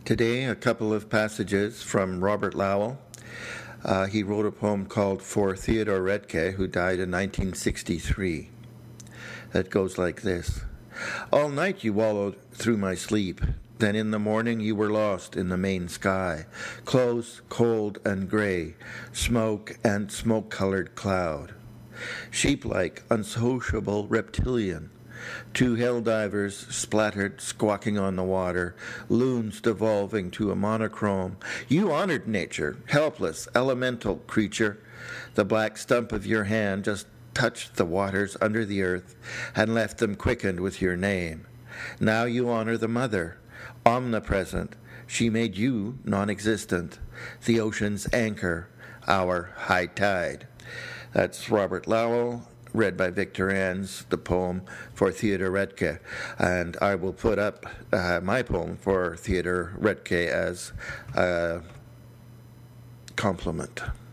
Today, a couple of passages from Robert Lowell. He wrote a poem called For Theodore Redke, who died in 1963. That goes like this. All night you wallowed through my sleep. Then in the morning you were lost in the main sky, close, cold, and gray, smoke and smoke-colored cloud. Sheep-like, unsociable reptilian, two hell divers splattered, squawking on the water, loons devolving to a monochrome. You honored nature, helpless, elemental creature. The black stump of your hand just touched the waters under the earth and left them quickened with your name. Now you honor the mother, omnipresent. She made you non-existent, the ocean's anchor, our high tide. That's Robert Lowell, read by Victor Ans, the poem For Theodore Redke. And I will put up my poem for Theodore Redke as a compliment.